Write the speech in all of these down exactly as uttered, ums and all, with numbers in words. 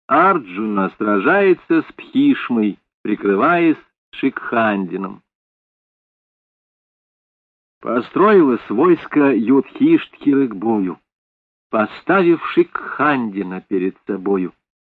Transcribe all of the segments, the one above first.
Арджуна сражается с Пхишмой, прикрываясь Шикхандином. Построилось войско Юдхиштхиры к бою, поставив Шикхандина перед собою.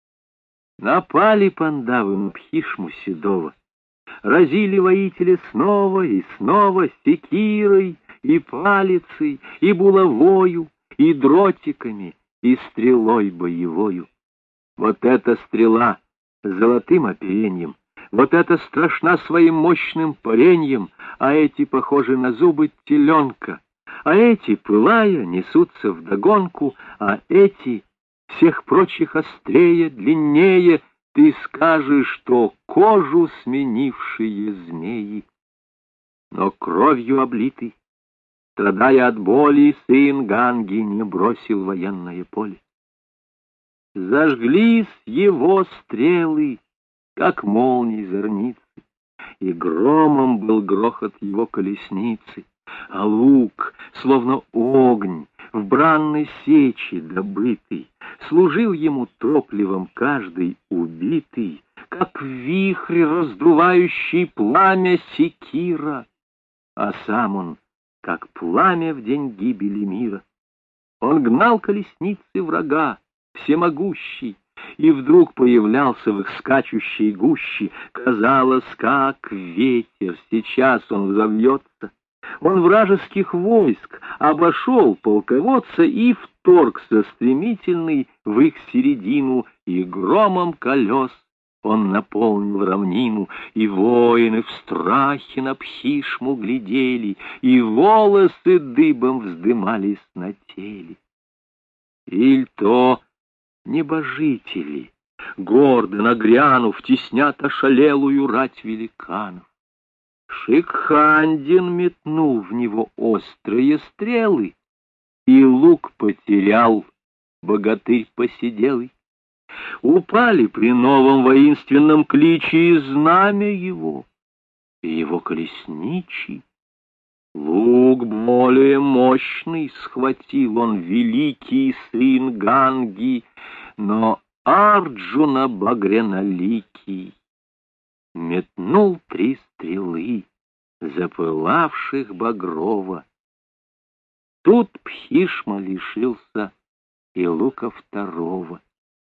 Напали пандавы на Пхишму седого, разили воители снова и снова секирой и палицей, и булавою, и дротиками, и стрелой боевою. Вот эта стрела с золотым опереньем, вот эта страшна своим мощным пареньем, а эти похожи на зубы теленка, а эти, пылая, несутся вдогонку, а эти всех прочих острее, длиннее, ты скажешь, что кожу сменившие змеи. Но кровью облитый, страдая от боли, сын Ганги не бросил военное поле. Зажглись его стрелы, как молнии зорницы, и громом был грохот его колесницы, а лук, словно огонь, в бранной сече добытый, служил ему топливом каждый убитый, как вихрь, раздувающий пламя секира, а сам он, как пламя в день гибели мира. Он гнал колесницы врага, всемогущий, и вдруг появлялся в их скачущей гуще. Казалось, как ветер, сейчас он взовьется. Он вражеских войск обошел полководца и вторгся стремительный в их середину, и громом колес он наполнил равнину, и воины в страхе на Пхишму глядели, и волосы дыбом вздымались на теле. Иль то небожители, гордо нагрянув, теснят ошалелую рать великанов. Шикхандин метнул в него острые стрелы, и лук потерял богатырь посиделый. Упали при новом воинственном кличе и знамя его, и его колесничий. Лук более мощный схватил он, великий сын Ганги, но Арджуна багряноликий метнул три стрелы, запылавших багрово. Тут Пхишма лишился и лука второго.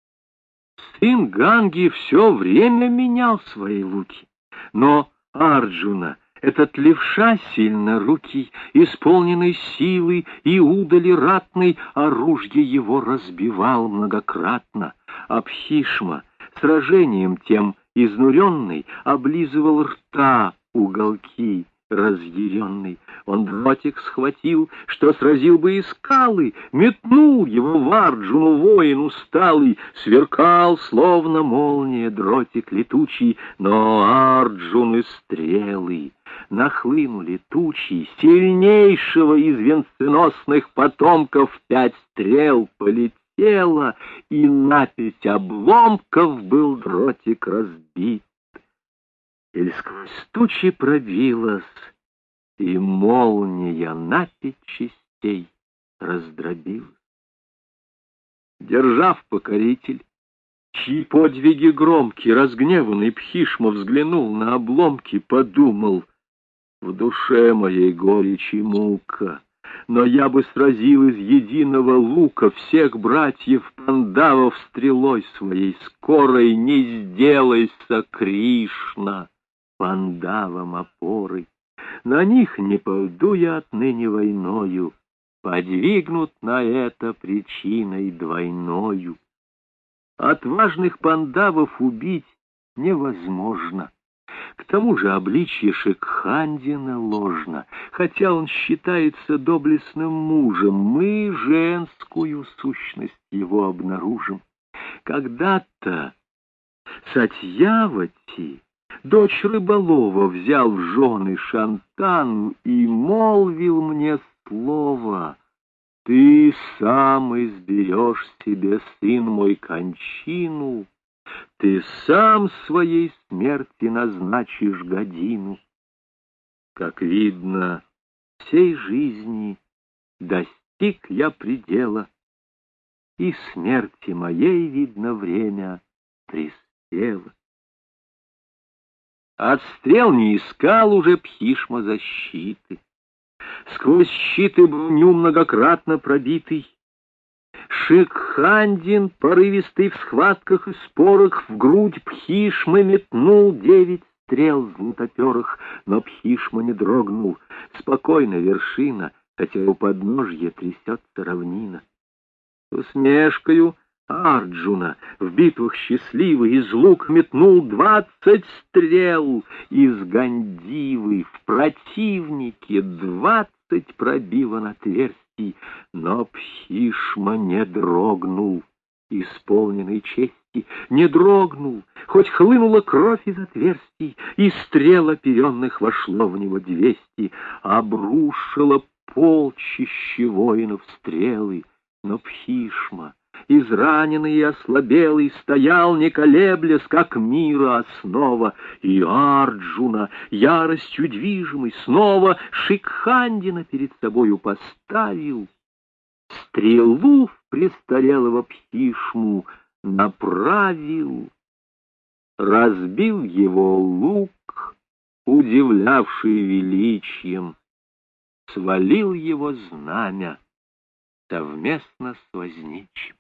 Сын Ганги все время менял свои луки, но Арджуна, этот левша сильнорукий, исполненный силы и удали ратной, оружие его разбивал многократно, а Пхишма, сражением тем изнуренный, облизывал рта уголки разъяренный. Он дротик схватил, что сразил бы и скалы, метнул его в Арджуну воин усталый, сверкал, словно молния, дротик летучий, но Арджуны стрелы нахлынули тучи, сильнейшего из венценосных потомков пять стрел полетело, и на пять обломков был дротик разбит. Или сквозь тучи пробилась, и молния на пять частей раздробилась. Держав покоритель, чьи подвиги громкие, разгневанный Пхишма взглянул на обломки, подумал: в душе моей горечь и мука, но я бы сразил из единого лука всех братьев пандавов стрелой своей скорой, не сделайся, Кришна, пандавам опорой. На них не пойду я отныне войною, подвигнут на это причиной двойною. Отважных пандавов убить невозможно. К тому же обличье Шикхандина ложно, хотя он считается доблестным мужем, мы женскую сущность его обнаружим. Когда-то Сатьявати, дочь рыболова, взял в жены Шантану и молвил мне слово: ты сам изберешь себе, сын мой, кончину, ты сам своей смерти назначишь годину. Как видно, всей жизни достиг я предела, и смерти моей, видно, время свист-присела. От стрел не искал уже Пхишма защиты. Сквозь щиты броню многократно пробитый, Шикхандин, порывистый в схватках и спорах, в грудь Пхишмы метнул девять стрел златоперых, но Пхишма не дрогнул. Спокойно вершина, хотя у подножья трясется равнина. С усмешкою Арджуна в битвах счастливый из лука метнул двадцать стрел, из Гандивы в противнике двадцать пробиван отверстий, но Пхишма не дрогнул, исполненный чести, не дрогнул, хоть хлынула кровь из отверстий, и стрел оперенных вошло в него двести, обрушило полчище воинов стрелы, но Пхишма, израненный и ослабелый, стоял, не колеблясь, как мира основа, и Арджуна, яростью движимый, снова Шикхандина перед собою поставил, стрелу в престарелого Пхишму направил, разбил его лук, удивлявший величием, свалил его знамя совместно с возничим.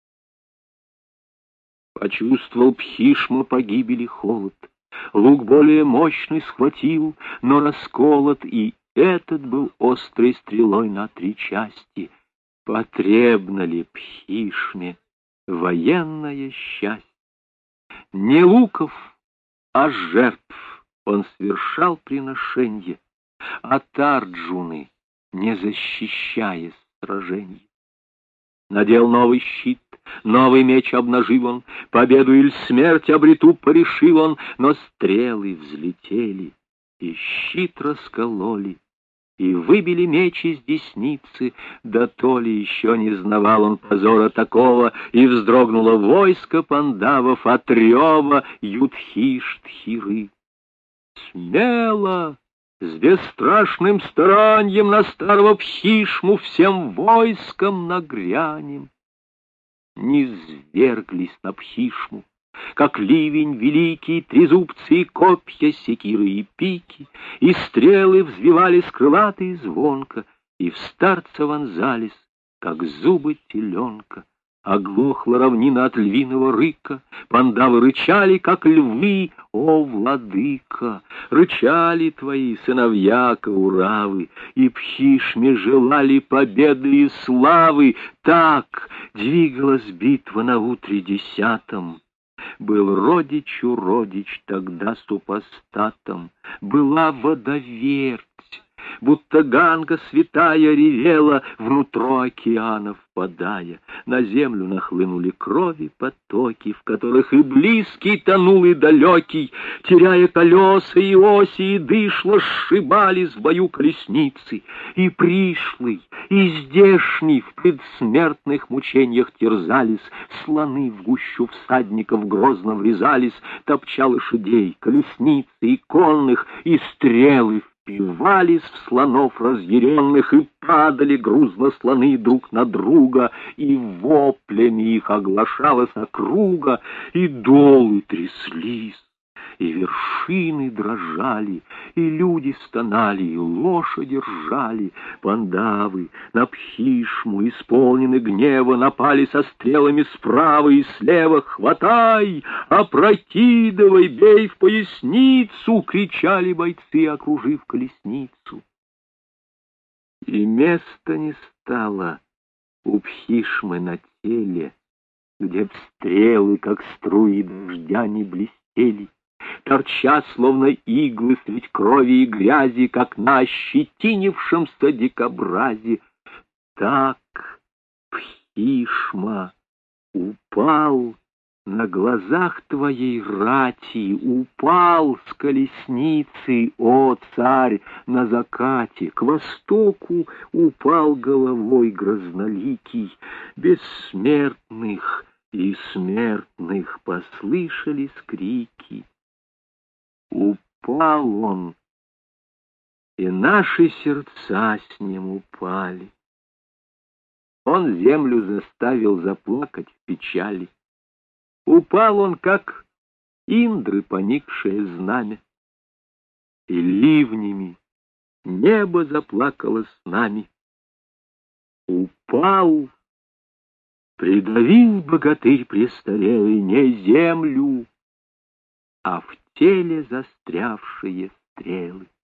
Почувствовал Пхишма погибели холод, лук более мощный схватил, но расколот, и этот был острой стрелой на три части. Потребно ли Пхишме военное счастье? Не луков, а жертв он совершал приношенье, от Арджуны, не защищаясь сражений. Надел новый щит, новый меч обнажил он, победу или смерть обрету порешил он, но стрелы взлетели, и щит раскололи, и выбили меч из десницы, да то ли еще не знавал он позора такого, и вздрогнуло войско пандавов от рева Юдхиштхиры. Смело, с бесстрашным стараньем на старого Пхишму всем войском нагрянем. Низверглись на Пхишму, как ливень великий, трезубцы и копья, секиры и пики, и стрелы взвивались крылатые звонко, и в старца вонзались, как зубы теленка. Оглохла равнина от львиного рыка, пандавы рычали, как львы, о, владыка! Рычали твои сыновья Кауравы, и Пхишме желали победы и славы. Так двигалась битва на утре десятом. Был родичу родич тогда супостатом, была водоверть, будто Ганга святая ревела, внутрь океана впадая. На землю нахлынули крови потоки, в которых и близкий тонул, и далекий, теряя колеса и оси, и дышло, сшибались в бою колесницы, и пришлый, и здешний в предсмертных мучениях терзались, слоны в гущу всадников грозно врезались, топча лошадей, колесницы и конных, и стрелы впивались в слонов разъяренных, и падали грузно слоны друг на друга, и воплями их оглашалась округа, и долы тряслись, и вершины дрожали, и люди стонали, и лошади ржали. Пандавы на Пхишму, исполнены гнева, напали со стрелами справа и слева. «Хватай! Опрокидывай! Бей в поясницу!» — кричали бойцы, окружив колесницу. И места не стало у Пхишмы на теле, где б стрелы, как струи дождя, не блестели, торча, словно иглы средь крови и грязи, как на ощетинившемся дикобразе. Так Пхишма упал на глазах твоей рати, упал с колесницы, о царь, на закате, к востоку упал головой грозноликий. Бессмертных и смертных послышались крики. Упал он, и наши сердца с ним упали. Он землю заставил заплакать в печали. Упал он, как Индры поникшее знамя, и ливнями небо заплакало с нами. Упал, придавил богатырь престарелый не землю, а в теле застрявшие стрелы.